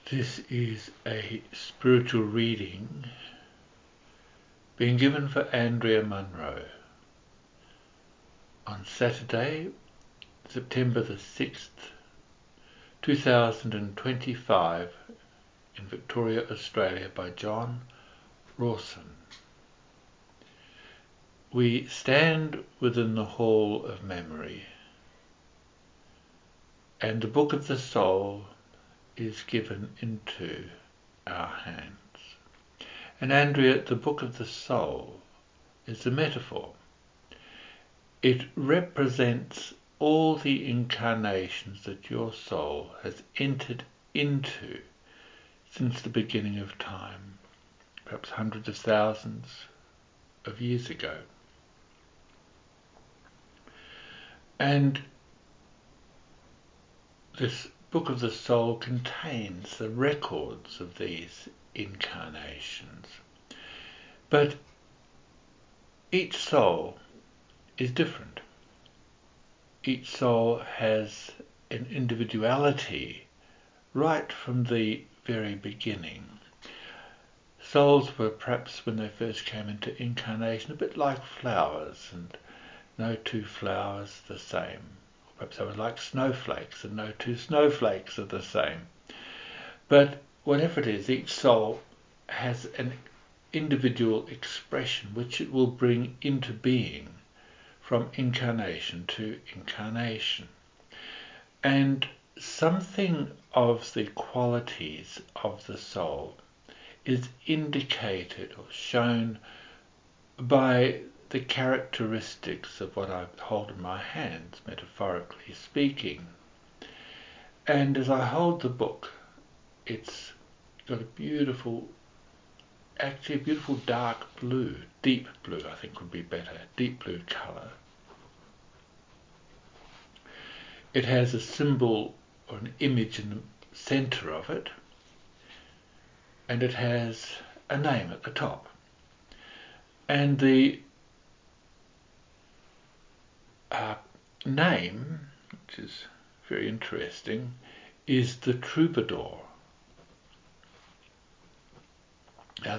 This is a spiritual reading being given for Andrea Munro on Saturday, September the 6th, 2025 in Victoria, Australia by John Rawson. We stand within the hall of memory, and the book of the soul is given into our hands. And Andrea, the book of the soul is a metaphor. It represents all the incarnations that your soul has entered into since the beginning of time, perhaps hundreds of thousands of years ago. And this book of the soul contains the records of these incarnations. But each soul is different. Each soul has an individuality right from the very beginning. Souls were perhaps, when they first came into incarnation, a bit like flowers, and no two flowers the same. Perhaps they were like snowflakes, and no two snowflakes are the same. But whatever it is, each soul has an individual expression which it will bring into being from incarnation to incarnation. And something of the qualities of the soul is indicated or shown by the characteristics of what I hold in my hands, metaphorically speaking. And as I hold the book, it's got a beautiful dark blue, deep blue I think would be better, deep blue colour. It has a symbol or an image in the centre of it, and it has a name at the top. And the name, which is very interesting, is the Troubadour. Now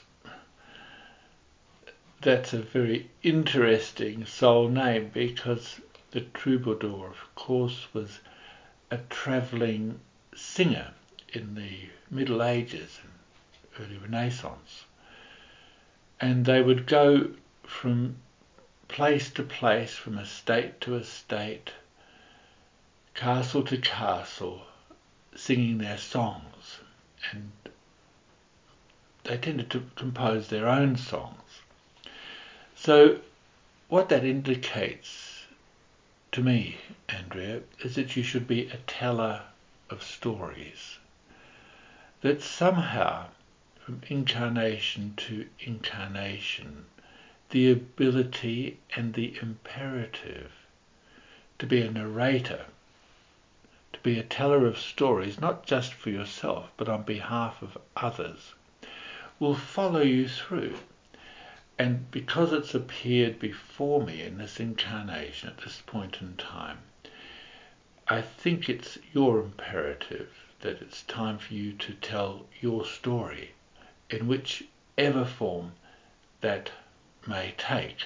that's a very interesting soul name, because the Troubadour, of course, was a travelling singer in the Middle Ages and early Renaissance. And they would go from place to place, from estate to estate, castle to castle, singing their songs. And they tended to compose their own songs. So what that indicates to me, Andrea, is that you should be a teller of stories. That somehow, from incarnation to incarnation, the ability and the imperative to be a narrator, to be a teller of stories, not just for yourself, but on behalf of others, will follow you through. And because it's appeared before me in this incarnation at this point in time, I think it's your imperative that it's time for you to tell your story in whichever form that may take.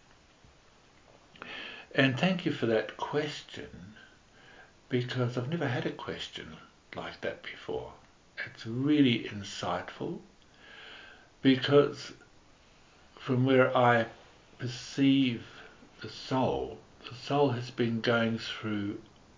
And thank you for that question, because I've never had a question like that before. It's really insightful, because from where I perceive the soul has been going through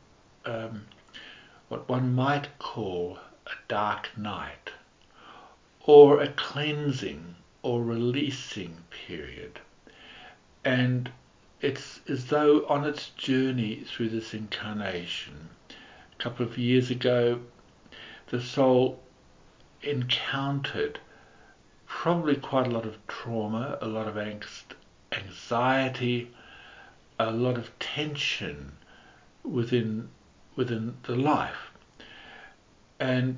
what one might call a dark night, or a cleansing or releasing period. And it's as though on its journey through this incarnation, a couple of years ago, the soul encountered probably quite a lot of trauma, a lot of angst, anxiety, a lot of tension within the life. And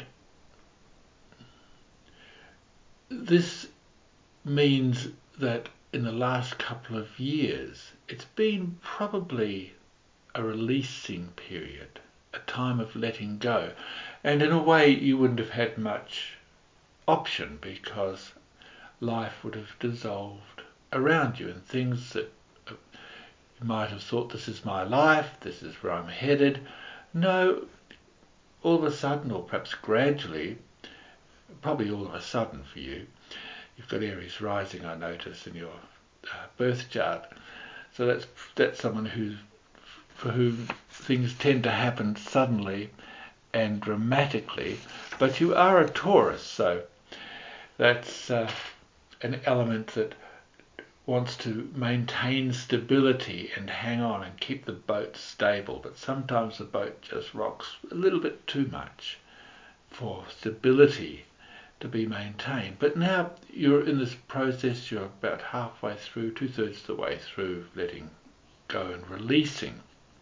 this means that in the last couple of years, it's been probably a releasing period, a time of letting go. And in a way you wouldn't have had much option, because life would have dissolved around you, and things that you might have thought, this is my life, this is where I'm headed. No, all of a sudden, or perhaps gradually, probably all of a sudden for you, you've got Aries rising, I notice, in your birth chart. So that's someone for whom things tend to happen suddenly and dramatically. But you are a Taurus, so that's an element that wants to maintain stability and hang on and keep the boat stable. But sometimes the boat just rocks a little bit too much for stability to be maintained. But now you're in this process, you're about halfway through, 2/3 of the way through letting go and releasing.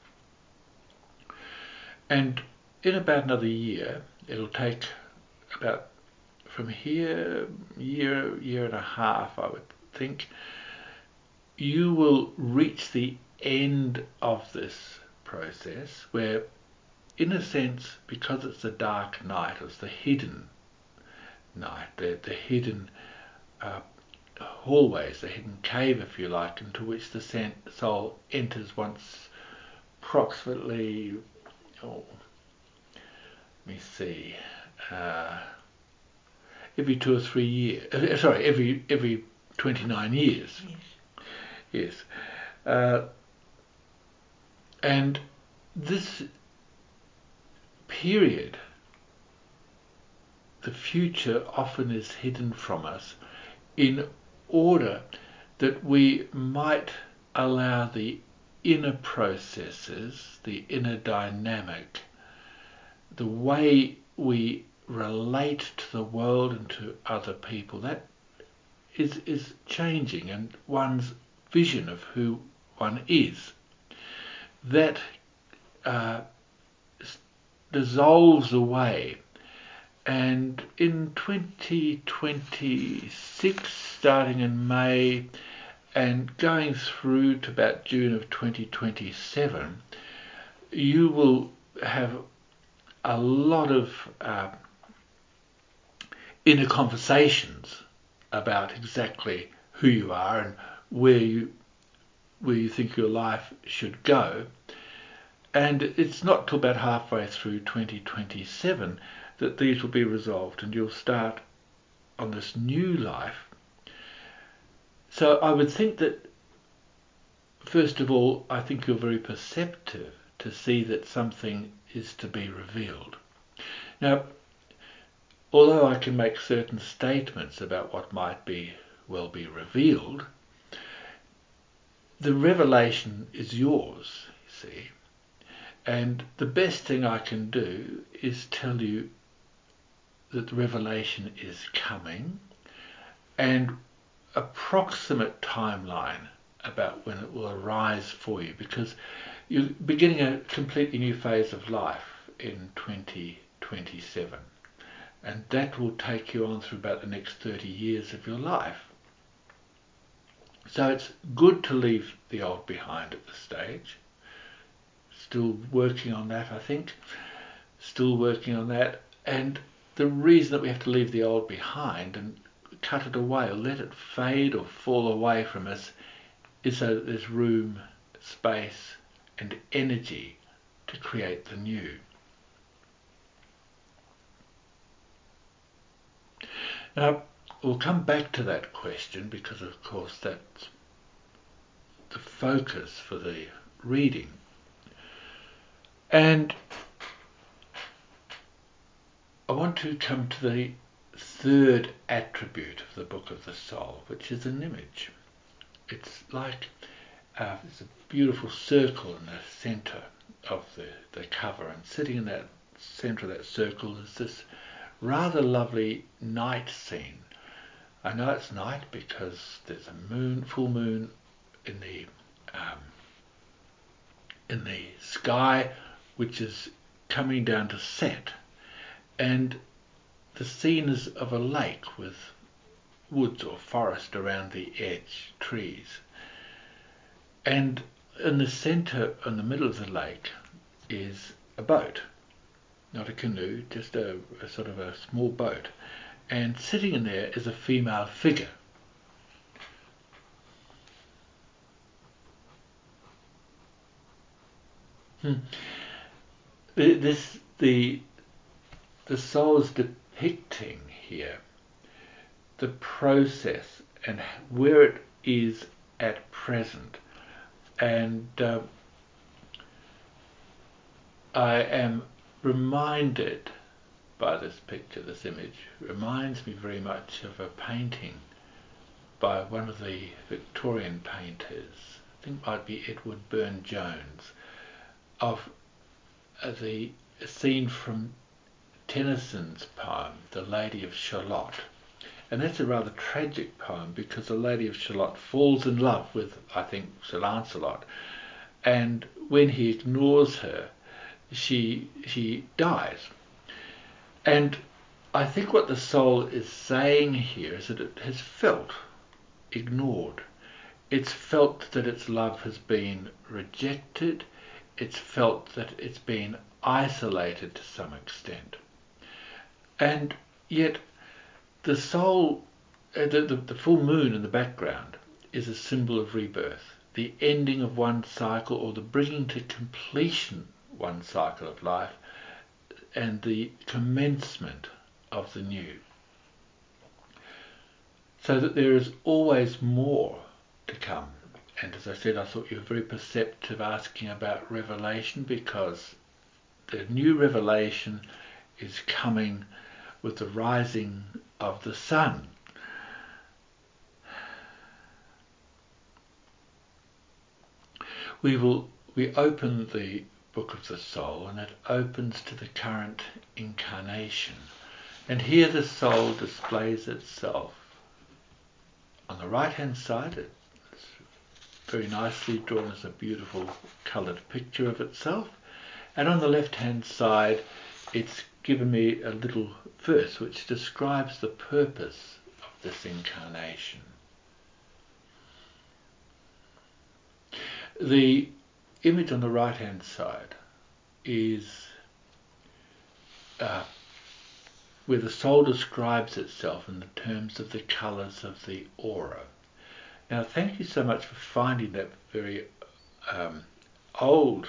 And in about another year, it'll take about from here, year and a half, I would think, you will reach the end of this process where, in a sense, because it's the dark night, it's the hidden night, the hidden hallways, the hidden cave, if you like, into which the soul enters once approximately, let me see, every 2 or 3 years, every 29 years. Yes. And this period, the future often is hidden from us in order that we might allow the inner processes, the inner dynamic, the way we relate to the world and to other people, that is changing, and one's vision of who one is, that dissolves away. And in 2026, starting in May and going through to about June of 2027, you will have a lot of inner conversations about exactly who you are and where you think your life should go. And it's not till about halfway through 2027 that these will be resolved, and you'll start on this new life. So I would think that, first of all, I think you're very perceptive to see that something is to be revealed. Now, although I can make certain statements about what might be revealed, the revelation is yours, you see. And the best thing I can do is tell you that the revelation is coming, and approximate timeline about when it will arise for you, because you're beginning a completely new phase of life in 2027, and that will take you on through about the next 30 years of your life. So it's good to leave the old behind at this stage. Still working on that, I think. Still working on that. And the reason that we have to leave the old behind and cut it away or let it fade or fall away from us is so that there's room, space and energy to create the new. Now, we'll come back to that question because, of course, that's the focus for the reading. And I want to come to the third attribute of the Book of the Soul, which is an image. It's like there's a beautiful circle in the centre of the cover, and sitting in that centre of that circle is this rather lovely night scene. I know it's night because there's a full moon in the sky, which is coming down to set, and the scene is of a lake with woods or forest around the edge, trees, and in the centre, in the middle of the lake, is a boat, not a canoe, just a sort of a small boat, and sitting in there is a female figure. The soul is depicting here the process and where it is at present, and I am reminded by this picture, this image reminds me very much of a painting by one of the Victorian painters, I think it might be Edward Burne-Jones, of the scene from Tennyson's poem, The Lady of Shalott. And that's a rather tragic poem because the Lady of Shalott falls in love with, I think, Sir Lancelot, and when he ignores her, she dies. And I think what the soul is saying here is that it has felt ignored. It's felt that its love has been rejected. It's felt that it's been isolated to some extent. And yet the soul, the full moon in the background is a symbol of rebirth, the ending of one cycle or the bringing to completion one cycle of life and the commencement of the new. So that there is always more to come. And as I said, I thought you were very perceptive asking about revelation, because the new revelation is coming with the rising of the sun. We open the book of the soul, and it opens to the current incarnation. And here the soul displays itself. On the right hand side, it's very nicely drawn as a beautiful coloured picture of itself. And on the left hand side, it's given me a little verse which describes the purpose of this incarnation. The image on the right hand side is where the soul describes itself in the terms of the colours of the aura. Now, thank you so much for finding that very old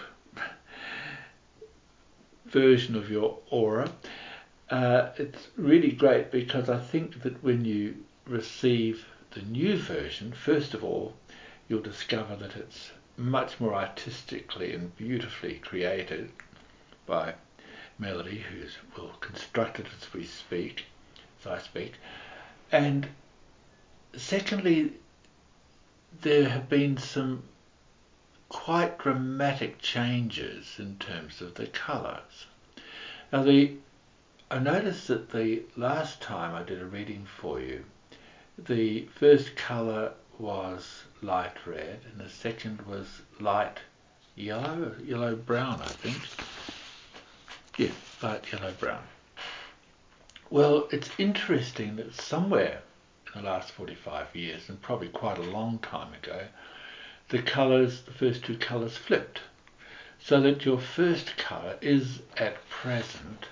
version of your aura. It's really great because I think that when you receive the new version, first of all, you'll discover that it's much more artistically and beautifully created by Melody, who will construct it as we speak, as I speak. And secondly, there have been some quite dramatic changes in terms of the colours. Now, I noticed that the last time I did a reading for you, the first colour was light red and the second was light yellow brown, I think. Yeah, light yellow brown. Well, it's interesting that somewhere in the last 45 years, and probably quite a long time ago, the first two colours flipped. So that your first colour is at present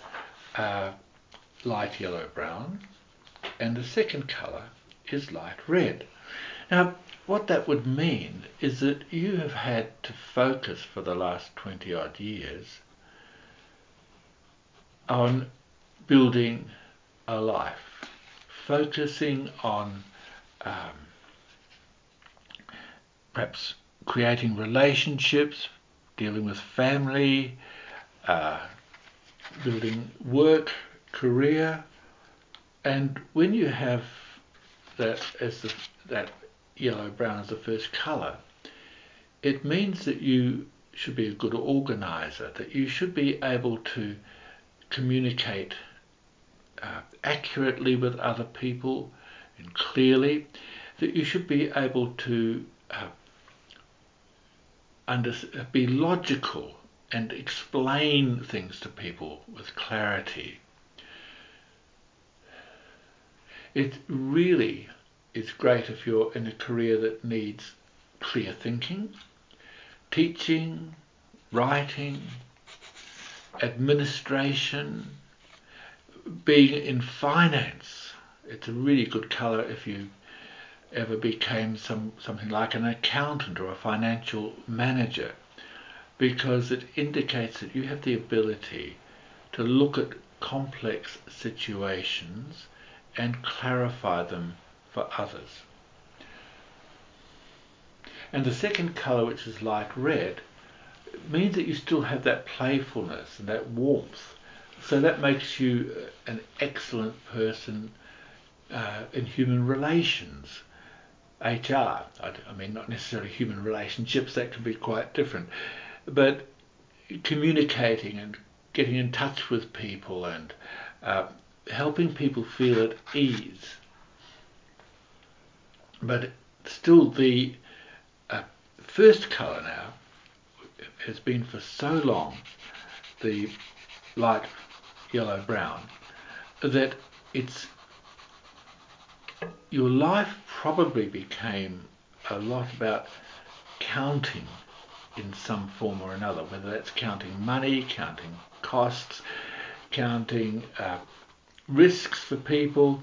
light yellow brown, and the second colour is light red. Now, what that would mean is that you have had to focus for the last 20 odd years on building a life, focusing on perhaps creating relationships, dealing with family, building work, career, and when you have that that yellow brown as the first colour, it means that you should be a good organiser, that you should be able to communicate accurately with other people and clearly, that you should be able to be logical and explain things to people with clarity. It really is great if you're in a career that needs clear thinking, teaching, writing, administration, being in finance. It's a really good colour if you ever became something like an accountant or a financial manager, because it indicates that you have the ability to look at complex situations and clarify them for others. And the second colour, which is light red, means that you still have that playfulness and that warmth. So that makes you an excellent person in human relations. HR, I mean not necessarily human relationships, that can be quite different, but communicating and getting in touch with people and helping people feel at ease. But still the first colour now has been for so long the light yellow-brown that your life probably became a lot about counting in some form or another, whether that's counting money, counting costs, counting risks for people.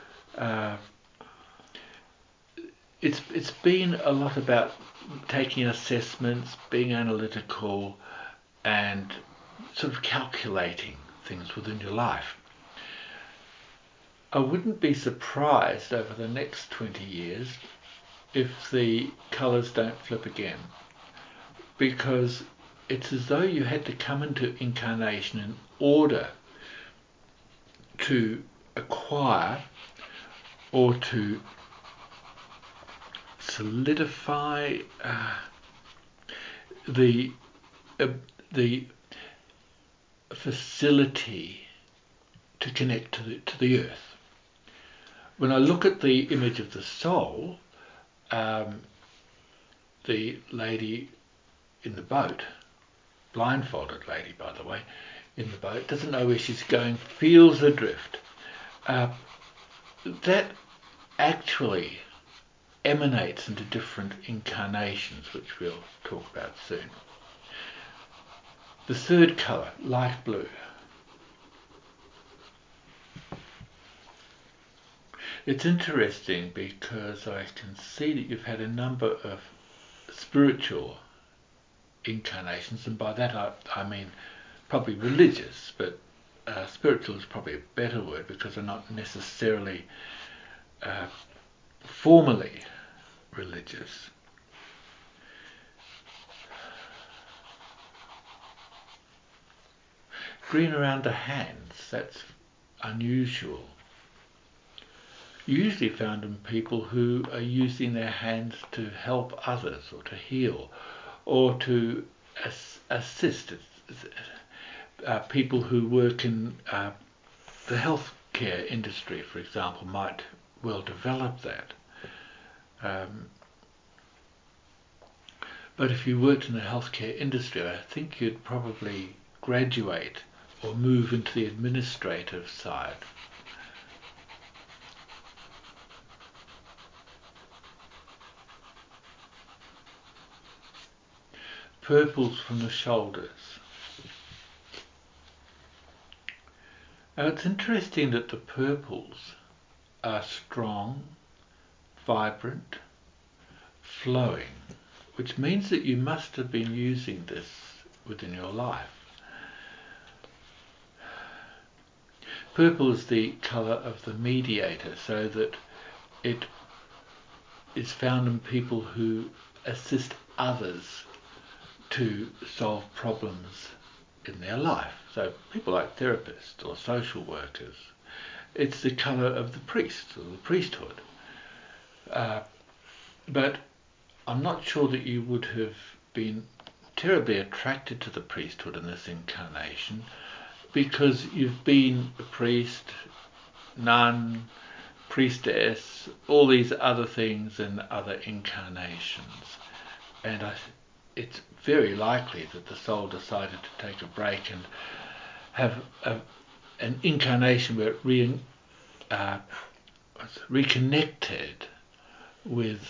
It's been a lot about taking assessments, being analytical, and sort of calculating things within your life. I wouldn't be surprised over the next 20 years if the colours don't flip again, because it's as though you had to come into incarnation in order to acquire or to solidify the facility to connect to the earth. When I look at the image of the soul, the lady in the boat, blindfolded lady by the way, in the boat, doesn't know where she's going, feels adrift. That actually emanates into different incarnations, which we'll talk about soon. The third colour, light blue. It's interesting because I can see that you've had a number of spiritual incarnations, and by that I mean probably religious, but spiritual is probably a better word because they're not necessarily formally religious. Green around the hands, that's unusual. Usually found in people who are using their hands to help others or to heal or to assist. People who work in the healthcare industry, for example, might well develop that. But if you worked in the healthcare industry, I think you'd probably graduate or move into the administrative side. Purples from the shoulders. Now it's interesting that the purples are strong, vibrant, flowing, which means that you must have been using this within your life. Purple is the colour of the mediator, so that it is found in people who assist others to solve problems in their life. So people like therapists or social workers. It's the colour of the priest or the priesthood. But I'm not sure that you would have been terribly attracted to the priesthood in this incarnation, because you've been a priest, nun, priestess, all these other things in other incarnations. And it's very likely that the soul decided to take a break and have an incarnation where it reconnected with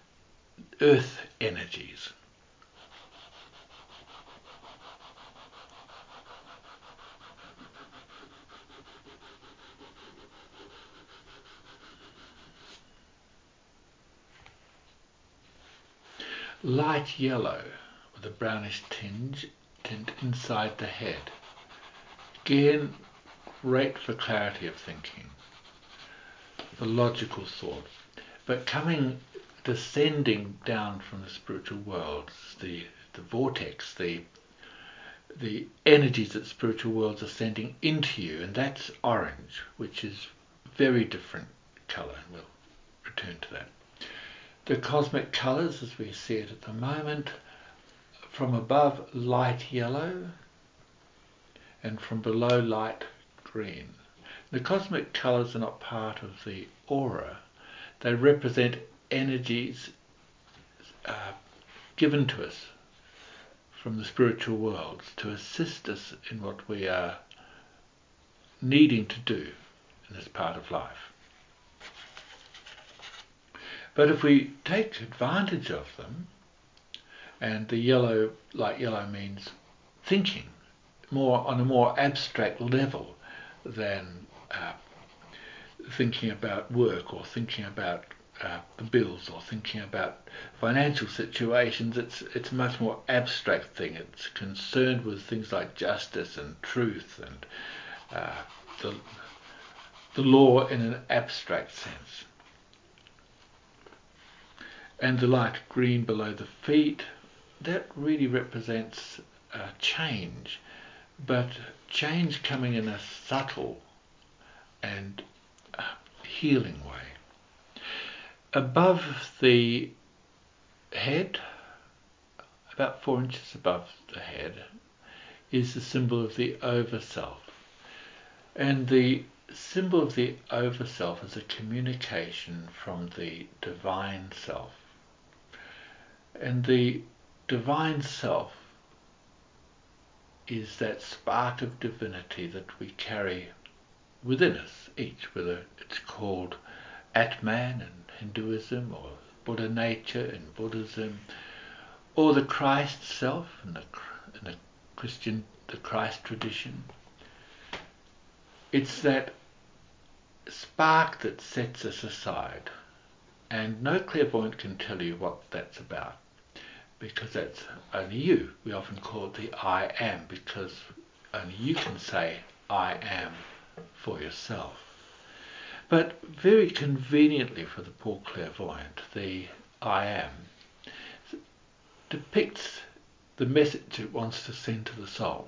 earth energies. light yellow with a brownish tint inside the head. Again, great for clarity of thinking, the logical thought. But descending down from the spiritual world, the vortex, the energies that spiritual worlds are sending into you, and that's orange, which is very different colour, and we'll return to that. The cosmic colours as we see it at the moment, from above light yellow and from below light green. The cosmic colours are not part of the aura. They represent energies given to us from the spiritual worlds to assist us in what we are needing to do in this part of life. But if we take advantage of them, and the yellow, light yellow means thinking more on a more abstract level than thinking about work or thinking about the bills or thinking about financial situations. It's a much more abstract thing. It's concerned with things like justice and truth and the law in an abstract sense. And the light green below the feet, that really represents change, but change coming in a subtle and healing way. Above the head, about 4 inches above the head, is the symbol of the Overself. And the symbol of the Overself is a communication from the Divine Self. And the Divine Self is that spark of divinity that we carry within us each, whether it's called Atman in Hinduism or Buddha nature in Buddhism, or the Christ self in the Christian, the Christ tradition. It's that spark that sets us aside, and no clairvoyant can tell you what that's about, because that's only you. We often call it the I am, because only you can say I am for yourself. But very conveniently for the poor clairvoyant, the I am depicts the message it wants to send to the soul.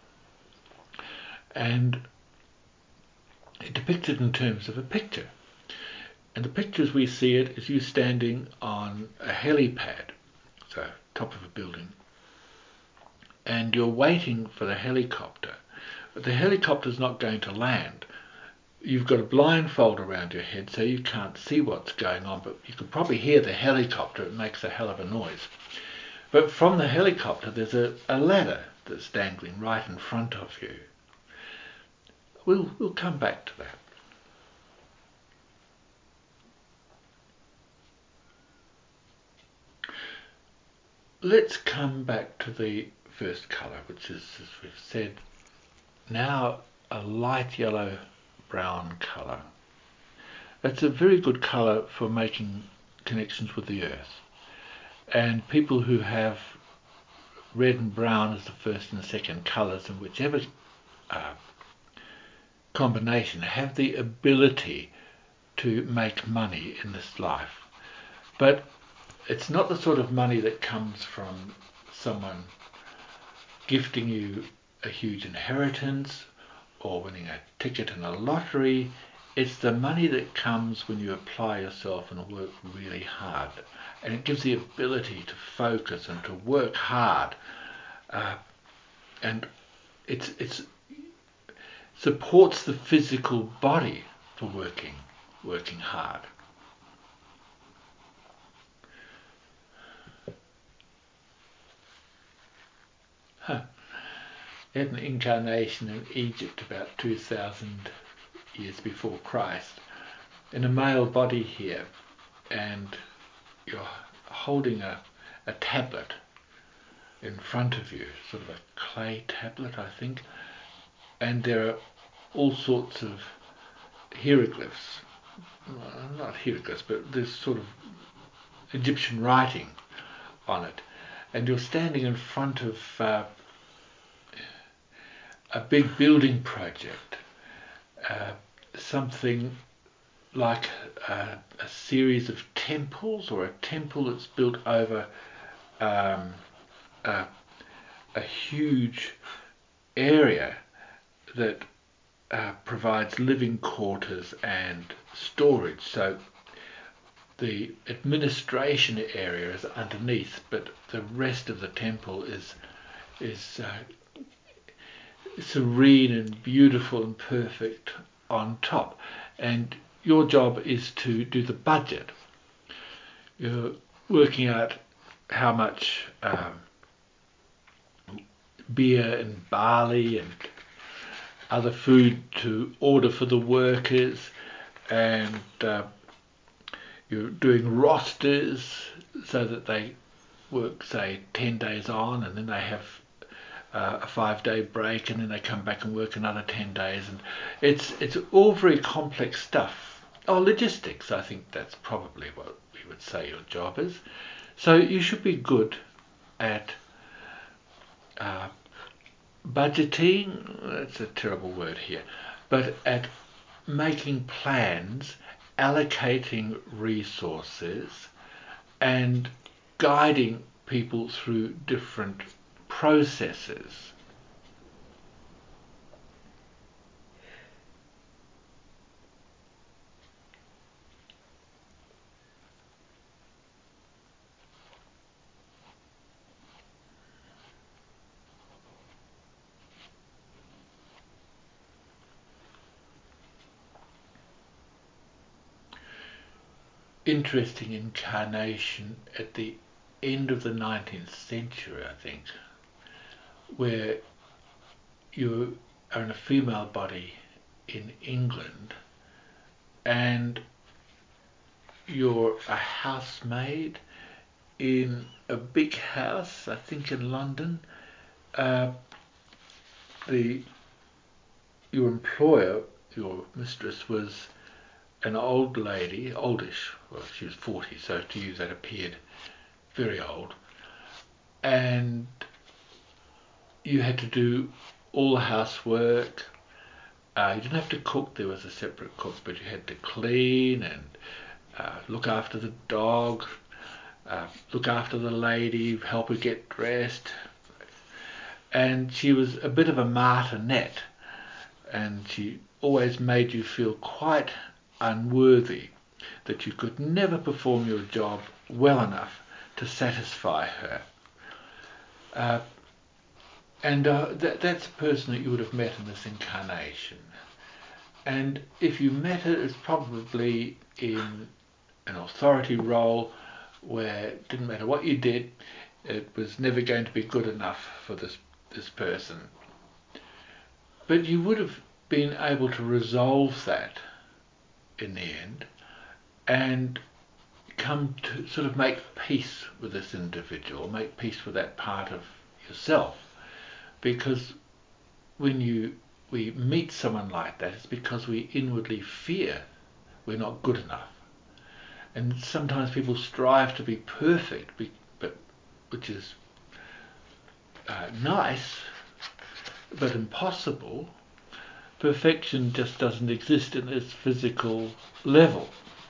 And it depicts it in terms of a picture. And the picture as we see it is you standing on a helipad, so top of a building, and you're waiting for the helicopter. But the helicopter's not going to land. You've got a blindfold around your head so you can't see what's going on, but you can probably hear the helicopter. It makes a hell of a noise. But from the helicopter there's a ladder that's dangling right in front of you. We'll come back to that. Let's come back to the first colour, which is, as we've said, now a light yellow brown colour. It's a very good colour for making connections with the earth. And people who have red and brown as the first and the second colours, in whichever combination, have the ability to make money in this life. But it's not the sort of money that comes from someone gifting you a huge inheritance or winning a ticket in a lottery. It's the money that comes when you apply yourself and work really hard. And it gives the ability to focus and to work hard. And it supports the physical body for working hard. They had an incarnation in Egypt about 2,000 years before Christ in a male body here, and you're holding a tablet in front of you, sort of a clay tablet, I think, and there are all sorts of hieroglyphs, not hieroglyphs, but this sort of Egyptian writing on it, and you're standing in front of a big building project, something like a series of temples, or a temple that's built over a huge area that provides living quarters and storage. So the administration area is underneath, but the rest of the temple is serene and beautiful and perfect on top. And your job is to do the budget. You're working out how much beer and barley and other food to order for the workers, and you're doing rosters so that they work, say, 10 days on, and then they have a 5-day break, and then they come back and work another 10 days, and it's all very complex stuff. Oh, logistics, I think that's probably what we would say your job is. So you should be good at budgeting, that's a terrible word here, but at making plans, allocating resources, and guiding people through different processes. Interesting incarnation at the end of the 19th century, I think, where you are in a female body in England and you're a housemaid in a big house, I think in London. Your employer, your mistress, was an old lady, oldish, well, she was 40, so to you that appeared very old, and you had to do all the housework. You didn't have to cook, there was a separate cook, but you had to clean and look after the dog, look after the lady, help her get dressed. And she was a bit of a martinet, and she always made you feel quite unworthy, that you could never perform your job well enough to satisfy her. That's a person that you would have met in this incarnation. And if you met her, it's probably in an authority role where it didn't matter what you did, it was never going to be good enough for this person. But you would have been able to resolve that in the end and come to sort of make peace with this individual, make peace with that part of yourself. Because when we meet someone like that, it's because we inwardly fear we're not good enough. And sometimes people strive to be perfect, but which is nice, but impossible. Perfection just doesn't exist in this physical level.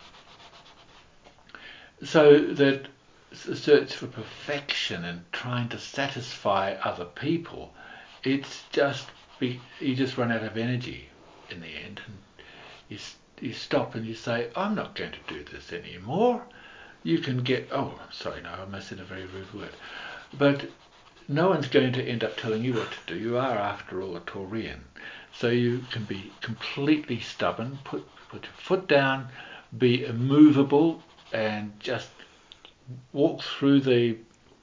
So that the search for perfection and trying to satisfy other people, it's just you just run out of energy in the end, and you stop and you say, I'm not going to do this anymore. You can get, oh, I'm sorry, no, I must have said a very rude word, but no one's going to end up telling you what to do. You are, after all, a Taurian. So you can be completely stubborn, put your foot down, be immovable, and just walk through the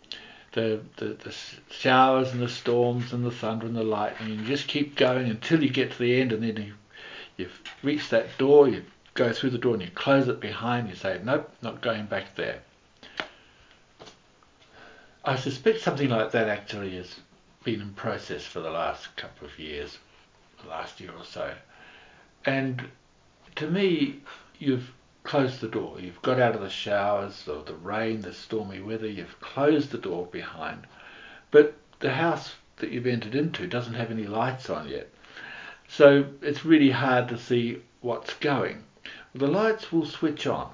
showers and the storms and the thunder and the lightning, and you just keep going until you get to the end, and then you've reached that door, you go through the door and you close it behind, you say, nope, not going back there. I suspect something like that actually has been in process for the last couple of years, the last year or so. And to me, you've closed the door. You've got out of the showers or the rain, the stormy weather, you've closed the door behind. But the house that you've entered into doesn't have any lights on yet. So it's really hard to see what's going. The lights will switch on,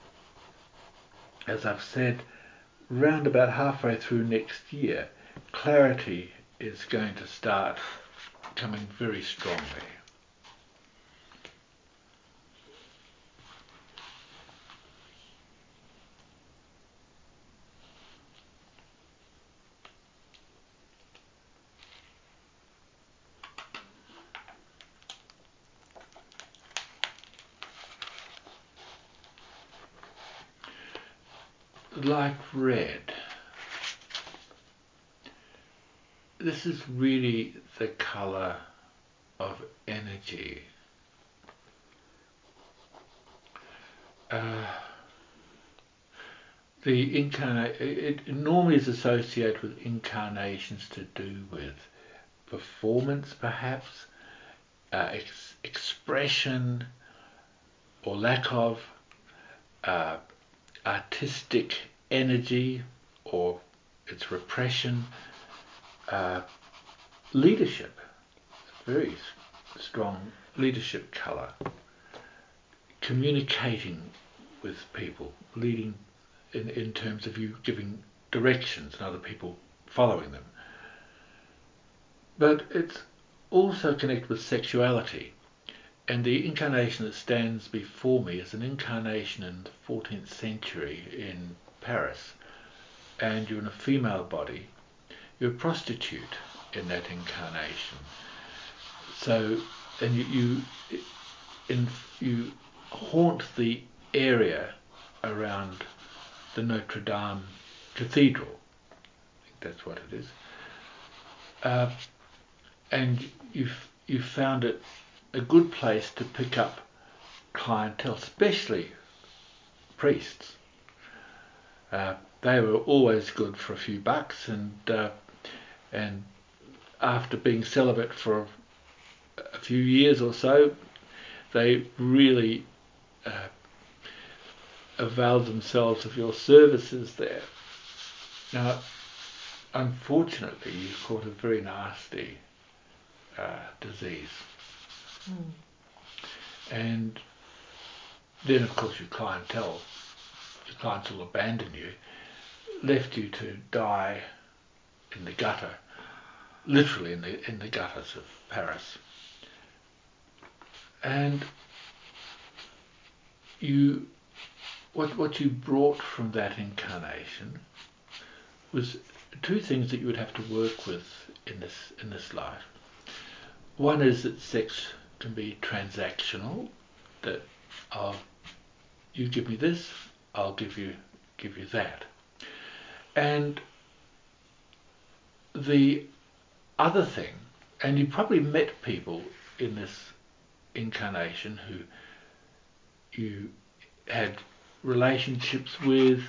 as I've said, round about halfway through next year. Clarity is going to start coming very strongly. Like red, this is really the colour of energy. It normally is associated with incarnations to do with performance, perhaps, expression or lack of, artistic energy or its repression, leadership, very strong leadership colour, communicating with people, leading in terms of you giving directions and other people following them. But it's also connected with sexuality. And the incarnation that stands before me is an incarnation in the 14th century in Paris. And you're in a female body. You're a prostitute in that incarnation. So, and you haunt the area around the Notre Dame Cathedral. I think that's what it is. And you've found it a good place to pick up clientele, especially priests. They were always good for a few bucks, and after being celibate for a few years or so, they really availed themselves of your services there. Now, unfortunately, you caught a very nasty disease. And then, of course, your clients will abandon you, left you to die in the gutter, literally in the gutters of Paris. And what you brought from that incarnation was two things that you would have to work with in this life. One is that sex can be transactional, that you give me this, I'll give you that. And the other thing, and you probably met people in this incarnation who you had relationships with,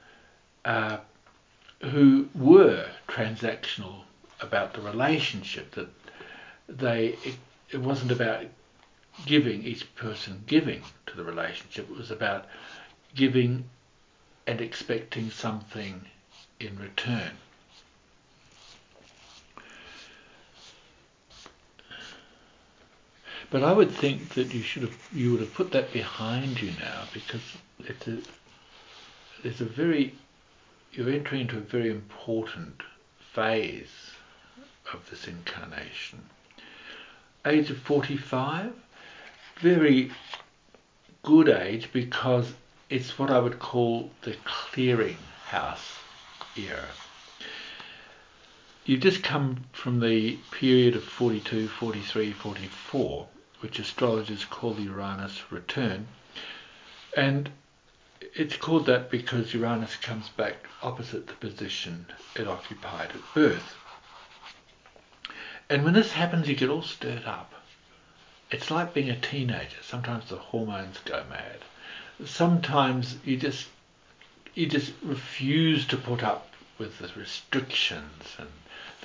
who were transactional about the relationship, that it wasn't about giving, each person giving to the relationship, it was about giving and expecting something in return. But I would think that you would have put that behind you now, because you're entering into a very important phase of this incarnation. Age of 45, very good age, because it's what I would call the clearing house era. You've just come from the period of 42, 43, 44, which astrologers call the Uranus return. And it's called that because Uranus comes back opposite the position it occupied at birth. And when this happens, you get all stirred up. It's like being a teenager. Sometimes the hormones go mad. Sometimes you just refuse to put up with the restrictions and the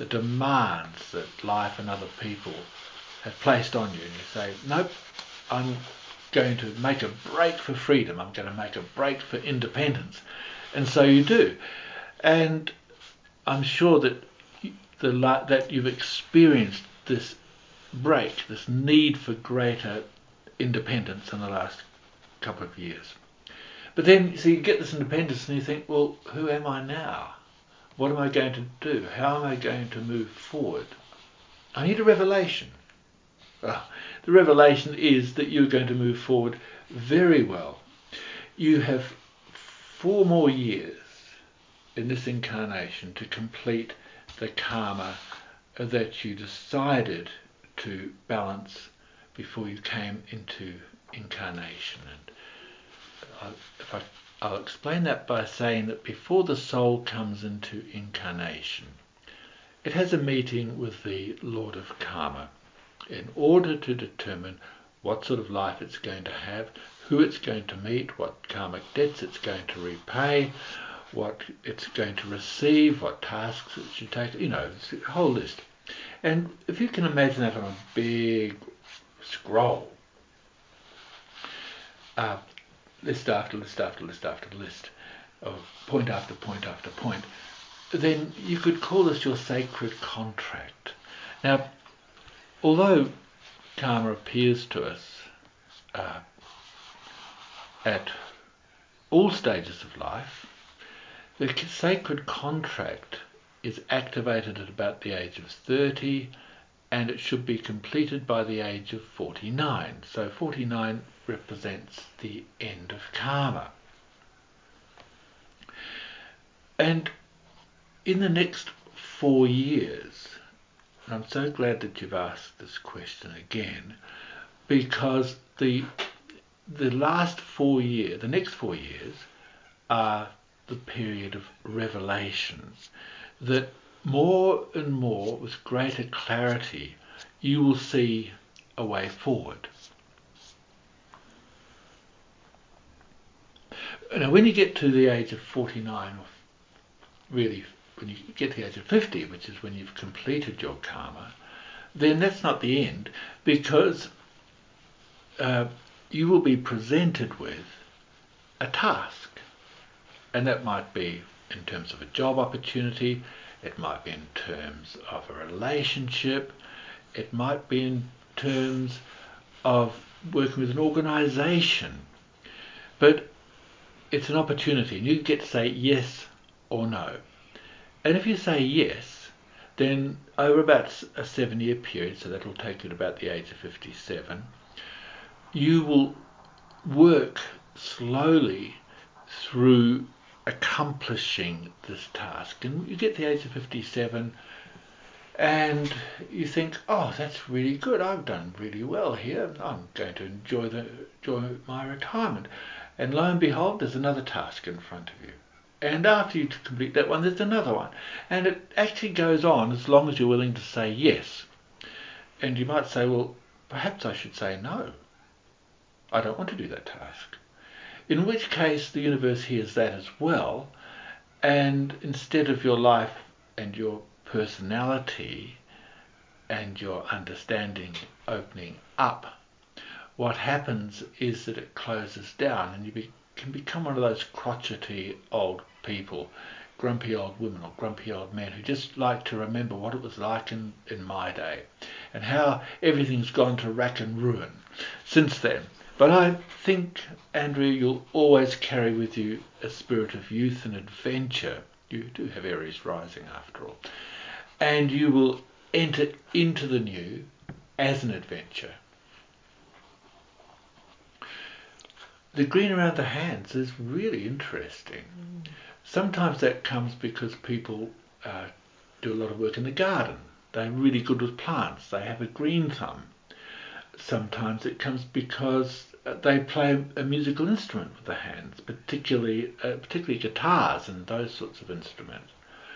demands that life and other people have placed on you, and you say, nope, I'm going to make a break for freedom. I'm going to make a break for independence. And so you do. And I'm sure that that you've experienced this break, this need for greater independence in the last couple of years. But then, so you get this independence and you think, well, who am I now? What am I going to do? How am I going to move forward? I need a revelation. The revelation is that you're going to move forward very well. You have 4 more years in this incarnation to complete the karma that you decided to balance before you came into incarnation. And I'll explain that by saying that before the soul comes into incarnation, it has a meeting with the Lord of Karma in order to determine what sort of life it's going to have, who it's going to meet, what karmic debts it's going to repay, what it's going to receive, what tasks it should take, it's a whole list. And if you can imagine that on a big scroll, list after list after list after list, of point after point after point, then you could call this your sacred contract. Now, although karma appears to us at all stages of life, the sacred contract is activated at about the age of 30, and it should be completed by the age of 49. So 49 represents the end of karma. And in the next 4 years, and I'm so glad that you've asked this question again, because the next 4 years are the period of revelation, that more and more, with greater clarity, you will see a way forward. Now, when you get to the age of 49, or really when you get to the age of 50, which is when you've completed your karma, then that's not the end, because you will be presented with a task. And that might be in terms of a job opportunity, it might be in terms of a relationship, it might be in terms of working with an organisation. But it's an opportunity, and you get to say yes or no. And if you say yes, then over about a 7-year period, so that'll take you to about the age of 57, you will work slowly through accomplishing this task. And you get to the age of 57 and you think, oh, that's really good, I've done really well here, I'm going to enjoy my retirement. And lo and behold, there's another task in front of you. And after you complete that one, there's another one. And it actually goes on as long as you're willing to say yes. And you might say, well, perhaps I should say no. I don't want to do that task. In which case the universe hears that as well, and instead of your life and your personality and your understanding opening up, what happens is that it closes down, and you can become one of those crotchety old people, grumpy old women or grumpy old men who just like to remember what it was like in my day and how everything's gone to rack and ruin since then. But I think, Andrew, you'll always carry with you a spirit of youth and adventure. You do have Aries rising after all. And you will enter into the new as an adventure. The green around the hands is really interesting. Sometimes that comes because people do a lot of work in the garden. They're really good with plants. They have a green thumb. Sometimes it comes because they play a musical instrument with the hands, particularly guitars and those sorts of instruments.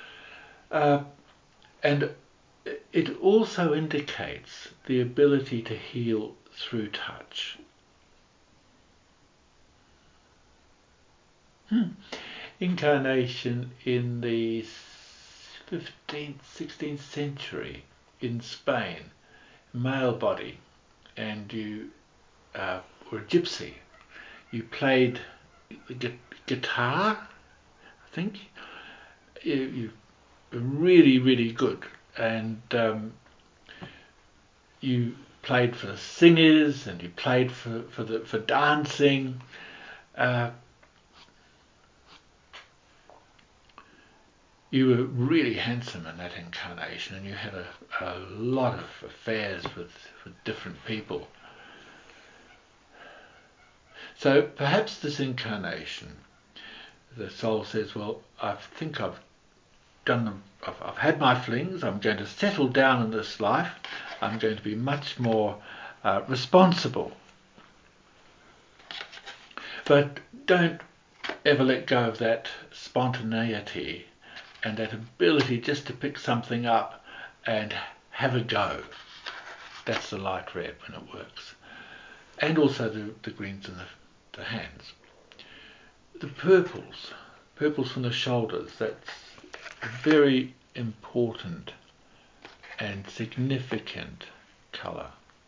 And it also indicates the ability to heal through touch. Incarnation in the 15th, 16th century in Spain, male body, and you or a gypsy. You played the guitar, I think. You were really, really good, and you played for the singers, and you played for dancing. You were really handsome in that incarnation, and you had a lot of affairs with different people. So perhaps this incarnation, the soul says, well, I think I've done them. I've had my flings. I'm going to settle down in this life. I'm going to be much more responsible. But don't ever let go of that spontaneity and that ability just to pick something up and have a go. That's the light red when it works. And also the greens in the hands. The purples from the shoulders, that's a very important and significant colour.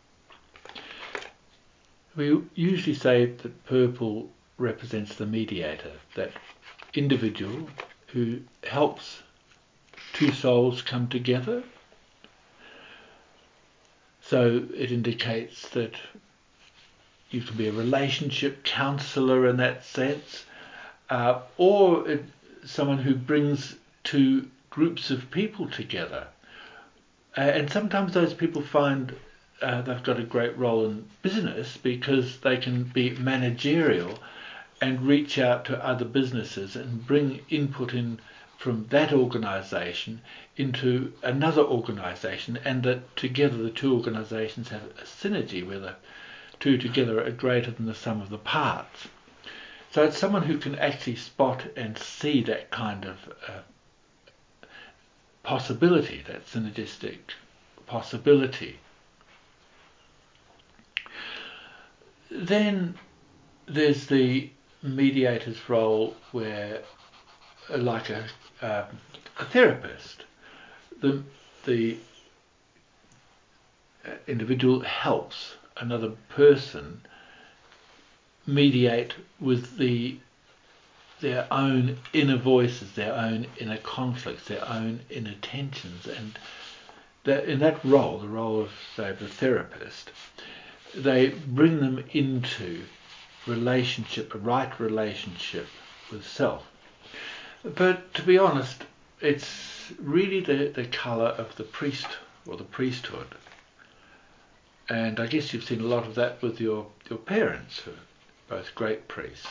We usually say that purple represents the mediator, that individual who helps two souls come together. So it indicates that you can be a relationship counsellor in that sense, or someone who brings two groups of people together. And sometimes those people find they've got a great role in business because they can be managerial and reach out to other businesses and bring input in from that organisation into another organisation, and that together the two organisations have a synergy where the two together are greater than the sum of the parts. So it's someone who can actually spot and see that kind of possibility, that synergistic possibility. Then there's the mediator's role where, like a therapist, the individual helps another person mediate with their own inner voices, their own inner conflicts, their own inner tensions, and in that role, the role of, say, the therapist, they bring them into relationship, a right relationship with self. But to be honest, it's really the colour of the priest or the priesthood. And I guess you've seen a lot of that with your parents, who are both great priests.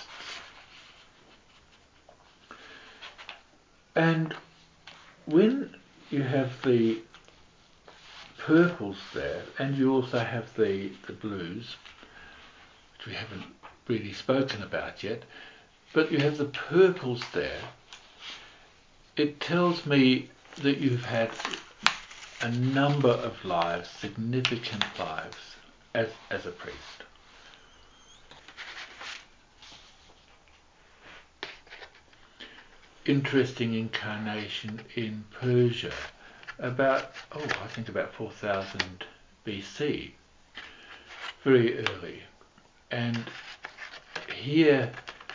And when you have the purples there, and you also have the blues, which we haven't really spoken about yet, but you have the purples there, it tells me that you've had a number of lives, significant lives, as a priest. Interesting incarnation in Persia, about 4,000 BC, very early. And here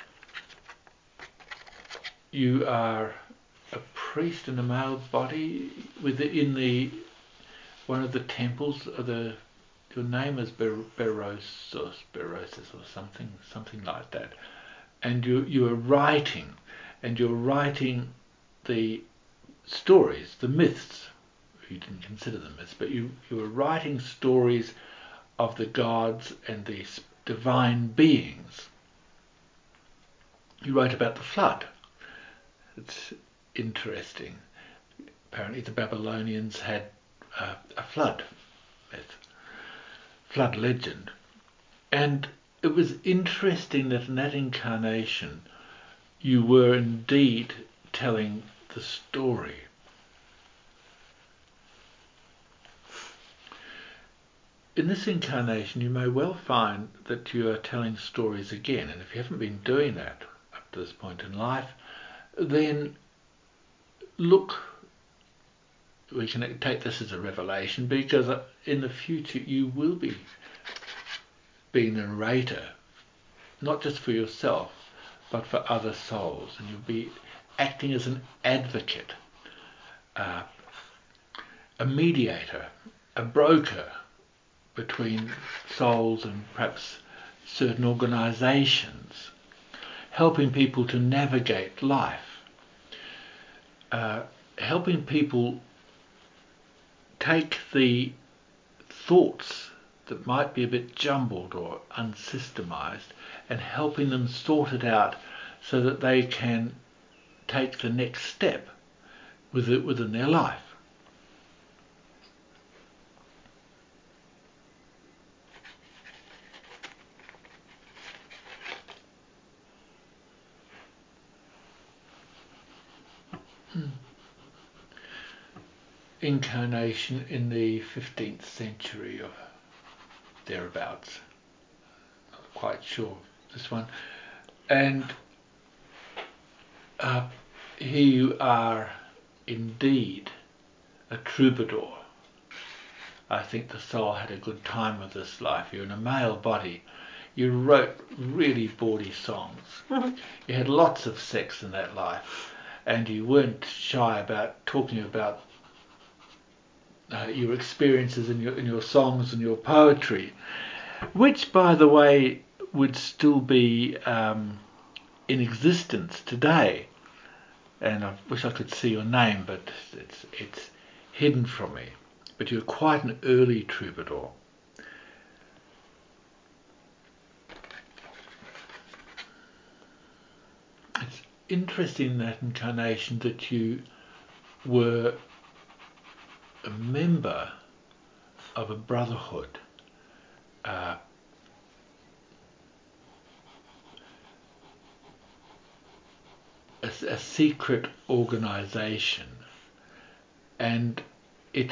you are a priest in a male body within one of the temples of your name is Berosus or something like that, and you are writing, and you're writing the stories, the myths. You didn't consider them myths, but you were writing stories of the gods and the divine beings. You write about the flood. It's interesting. Apparently the Babylonians had a flood myth, flood legend. And it was interesting that in that incarnation you were indeed telling the story. In this incarnation you may well find that you are telling stories again, and if you haven't been doing that up to this point in life, then look, we can take this as a revelation, because in the future you will be being a narrator, not just for yourself, but for other souls. And you'll be acting as an advocate, a mediator, a broker between souls and perhaps certain organisations, helping people to navigate life, helping people take the thoughts that might be a bit jumbled or unsystemised and helping them sort it out so that they can take the next step within their life. Incarnation in the 15th century or thereabouts. Not quite sure this one. And you are indeed a troubadour. I think the soul had a good time with this life. You're in a male body. You wrote really bawdy songs. You had lots of sex in that life, and you weren't shy about talking about your experiences in your songs and your poetry, which, by the way, would still be in existence today. And I wish I could see your name, but it's hidden from me. But you're quite an early troubadour. It's interesting in that incarnation that you were a member of a brotherhood. A secret organisation, and it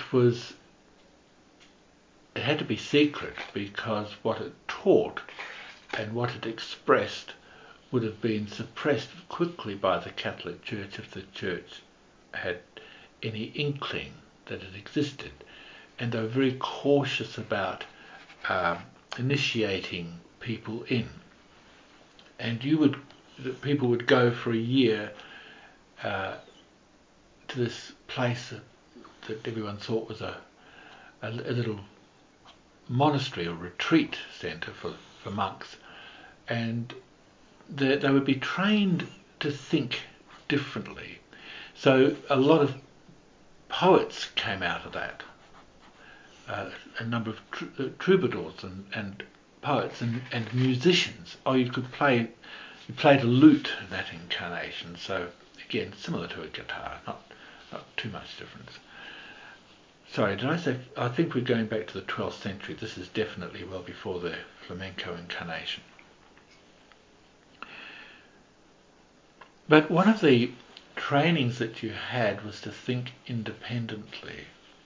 had to be secret because what it taught and what it expressed would have been suppressed quickly by the Catholic Church if the Church had any inkling that it existed, and they were very cautious about initiating people in. And people would go for a year to this place that everyone thought was a little monastery or retreat centre for monks, and they would be trained to think differently. So a lot of poets came out of that, a number of troubadours and poets and musicians. You played a lute in that incarnation, so again, similar to a guitar, not too much difference. Sorry, did I say, I think we're going back to the 12th century. This is definitely well before the flamenco incarnation. But one of the trainings that you had was to think independently,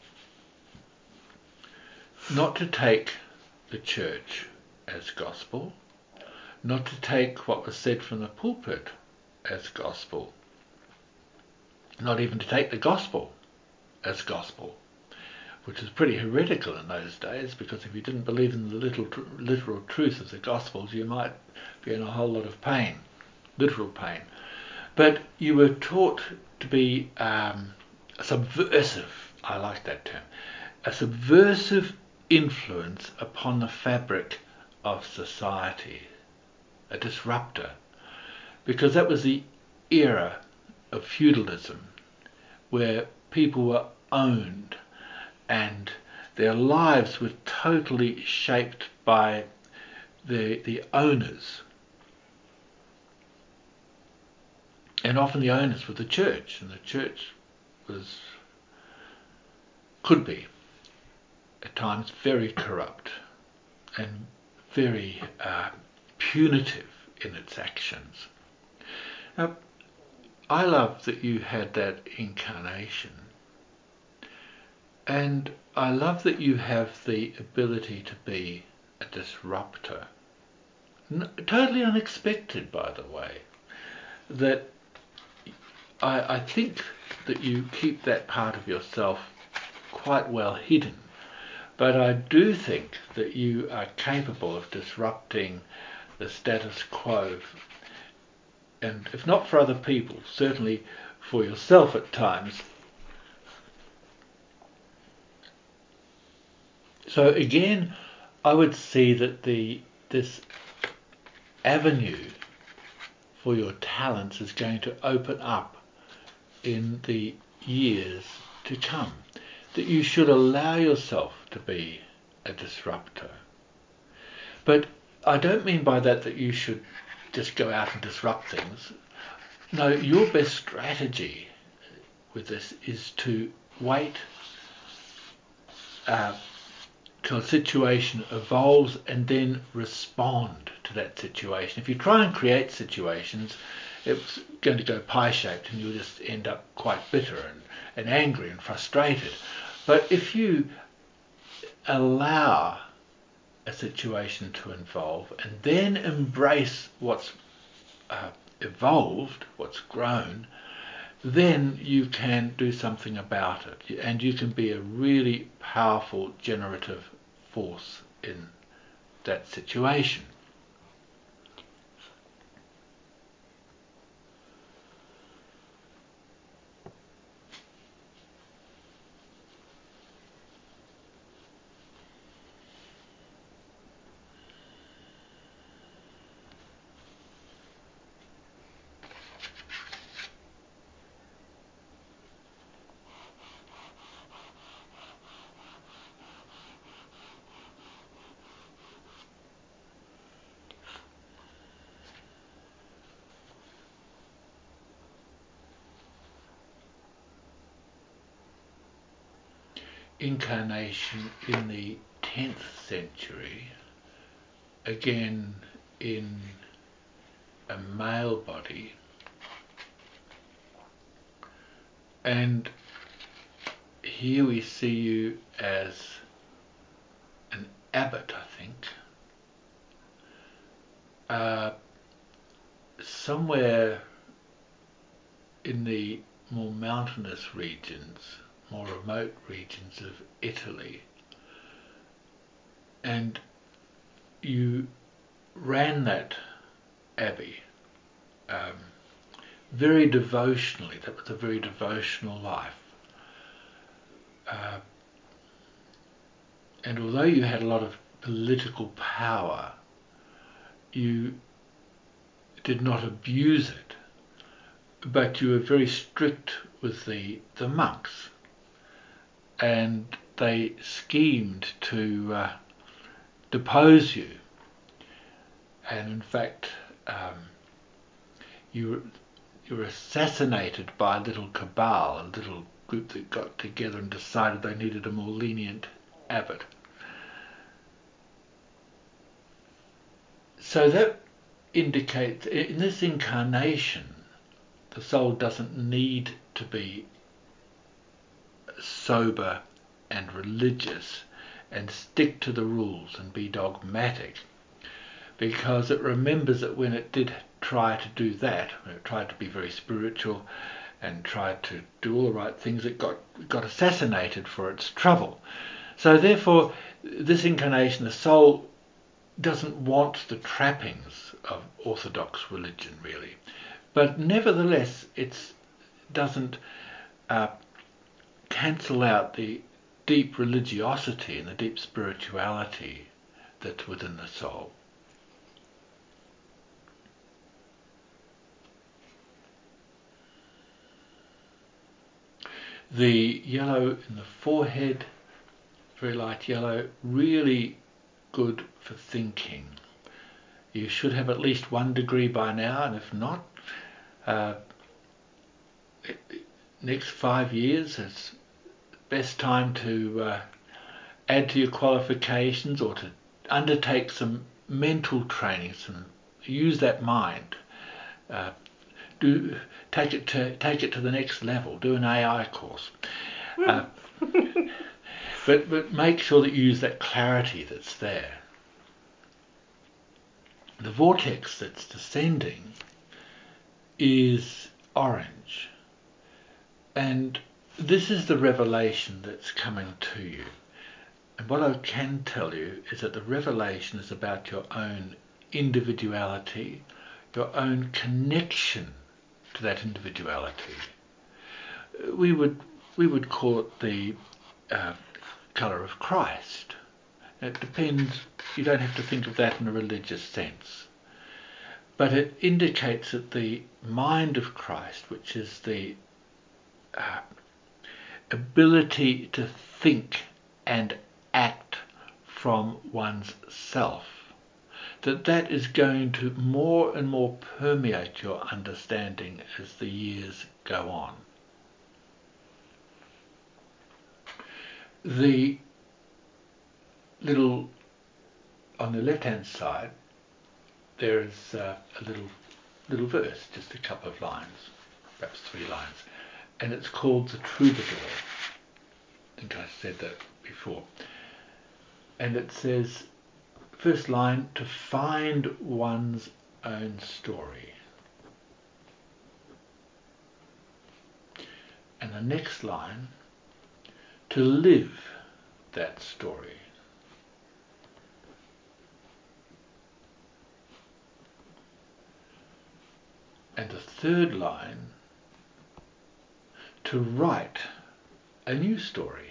not to take the church as gospel, not to take what was said from the pulpit as gospel, not even to take the gospel as gospel, which was pretty heretical in those days, because if you didn't believe in the literal truth of the Gospels, you might be in a whole lot of pain, literal pain. But you were taught to be subversive, I like that term, a subversive influence upon the fabric of society, a disruptor, because that was the era of feudalism, where people were owned and their lives were totally shaped by the owners. And often the owners were the church, and the church could be at times very corrupt and very punitive in its actions. Now, I love that you had that incarnation, and I love that you have the ability to be a disruptor. Totally unexpected, by the way. That I think that you keep that part of yourself quite well hidden, But I do think that you are capable of disrupting the status quo, and if not for other people, certainly for yourself at times. So again, I would see that this avenue for your talents is going to open up in the years to come. That you should allow yourself to be a disruptor. But I don't mean by that you should just go out and disrupt things. No, your best strategy with this is to wait till a situation evolves and then respond to that situation. If you try and create situations, it's going to go pie-shaped and you'll just end up quite bitter and angry and frustrated. But if you allow a situation to evolve and then embrace what's evolved, what's grown, then you can do something about it, and you can be a really powerful generative force in that situation. Incarnation in the 10th century, again in a male body, and here we see you as an abbot, I think, somewhere in the more mountainous regions, more remote regions of Italy, and you ran that abbey very devotionally. That was a very devotional life, and although you had a lot of political power, you did not abuse it, but you were very strict with the monks, and they schemed to depose you, and in fact you were assassinated by a little cabal, a little group that got together and decided they needed a more lenient abbot. So that indicates in this incarnation the soul doesn't need to be sober and religious and stick to the rules and be dogmatic, because it remembers that when it did try to do that, when it tried to be very spiritual and tried to do all the right things, it got assassinated for its trouble. So therefore, this incarnation, the soul doesn't want the trappings of orthodox religion, really. But nevertheless, it doesn't cancel out the deep religiosity and the deep spirituality that's within the soul. The yellow in the forehead, very light yellow, really good for thinking. You should have at least 1 degree by now, and if not, next 5 years is the best time to add to your qualifications or to undertake some mental training, use that mind. Take it to the next level. Do an AI course, but make sure that you use that clarity that's there. The vortex that's descending is orange, and this is the revelation that's coming to you. And what I can tell you is that the revelation is about your own individuality, your own connection to that individuality. We would call it the colour of Christ. It depends, you don't have to think of that in a religious sense. But it indicates that the mind of Christ, which is the ability to think and act from one's self, that is going to more and more permeate your understanding as the years go on. The little, on the left-hand side, there is a little verse, just a couple of lines, perhaps 3 lines, and it's called The Troubadour. I think I said that before. And it says, first line, to find one's own story. And the next line, to live that story. And the third line, to write a new story.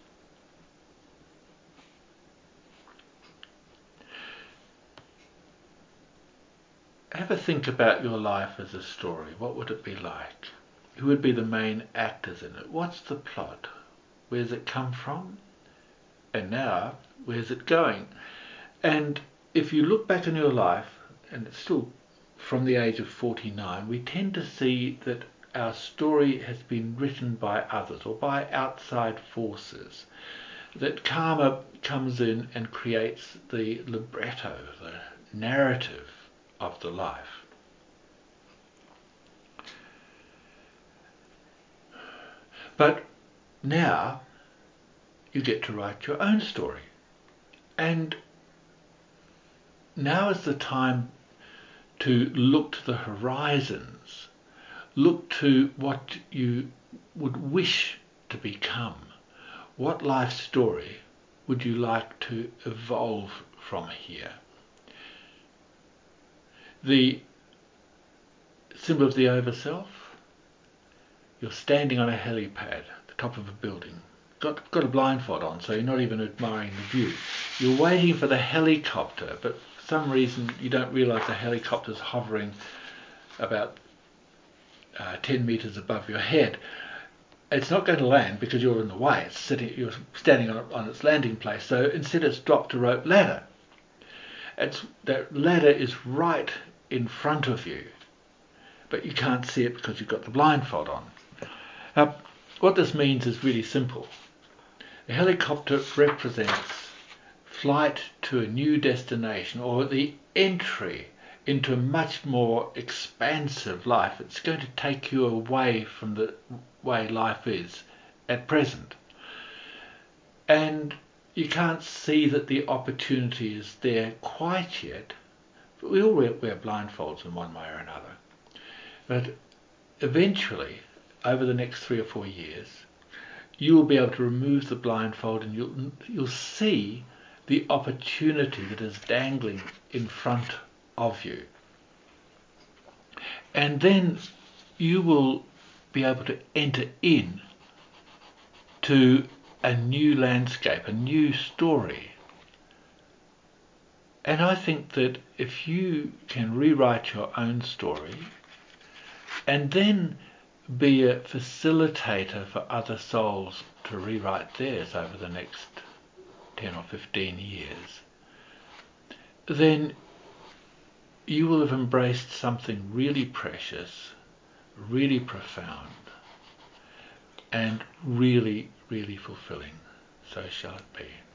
Have a think about your life as a story. What would it be like? Who would be the main actors in it? What's the plot? Where's it come from? And now, where's it going? And if you look back in your life, and it's still from the age of 49, we tend to see that our story has been written by others or by outside forces. That karma comes in and creates the libretto, the narrative of the life. But now you get to write your own story. And now is the time to look to the horizons, look to what you would wish to become. What life story would you like to evolve from here? The symbol of the overself, you're standing on a helipad, the top of a building. Got a blindfold on, so you're not even admiring the view. You're waiting for the helicopter, but for some reason you don't realise the helicopter's hovering about 10 metres above your head. It's not going to land because you're in the way. You're standing on its landing place. So instead it's dropped a rope ladder. That ladder is right in front of you, but you can't see it because you've got the blindfold on. What this means is really simple. A helicopter represents flight to a new destination, or the entry into a much more expansive life. It's going to take you away from the way life is at present. And you can't see that the opportunity is there quite yet. But we all wear blindfolds in one way or another. But eventually, over the next 3 or 4 years, you will be able to remove the blindfold and you'll see the opportunity that is dangling in front of you. And then you will be able to enter in to a new landscape, a new story. And I think that if you can rewrite your own story and then be a facilitator for other souls to rewrite theirs over the next 10 or 15 years, then you will have embraced something really precious, really profound, and really, really fulfilling. So shall it be.